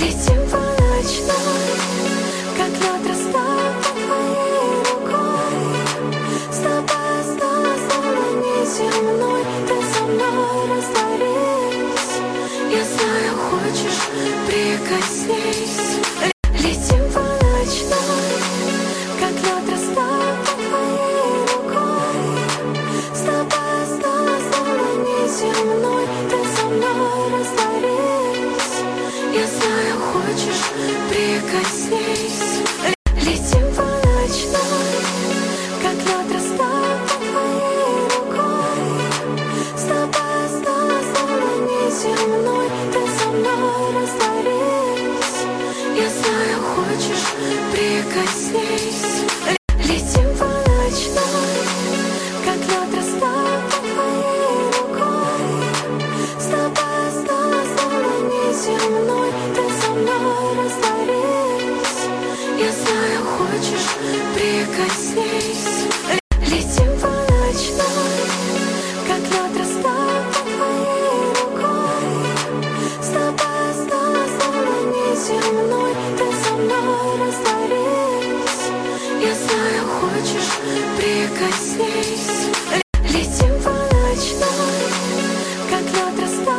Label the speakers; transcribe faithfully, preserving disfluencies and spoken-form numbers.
Speaker 1: Летим по ночной, как лед растает под твоей рукой. С тобой осталась снова неземной. Ты со мной растворись. Я знаю, хочешь, прикоснись. Летим по ночной, как лед растает под твоей рукой. С тобой осталась снова неземной. Ты со мной растворись. Я знаю, хочешь, прикоснись. Летим по ночной, как лед растает под твоей рукой. С тобой осталась снова неземной. Ты со мной растворись. Я знаю, хочешь, прикоснись. Летим по ночной, как лед растает под твоей рукой. С тобой осталась снова неземной. Ты со мной растворись. Я знаю, хочешь, прикоснись. Летим по ночной, как лед растает под твоей рукой. С тобой осталась снова неземной. Ты со мной растворись. Я знаю, хочешь, прикоснись. Летим по ночной, как лед растает.